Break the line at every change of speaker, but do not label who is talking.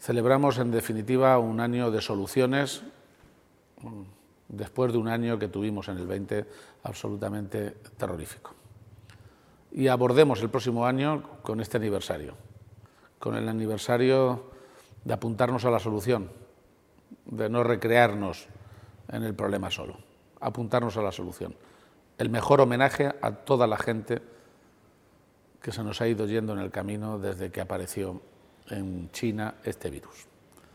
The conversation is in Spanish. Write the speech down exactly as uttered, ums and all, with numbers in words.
Celebramos, en definitiva, un año de soluciones después de un año que tuvimos en el veinte absolutamente terrorífico. Y abordemos el próximo año con este aniversario, con el aniversario de apuntarnos a la solución, de no recrearnos en el problema solo, apuntarnos a la solución. El mejor homenaje a toda la gente que se nos ha ido yendo en el camino desde que apareció en China este virus.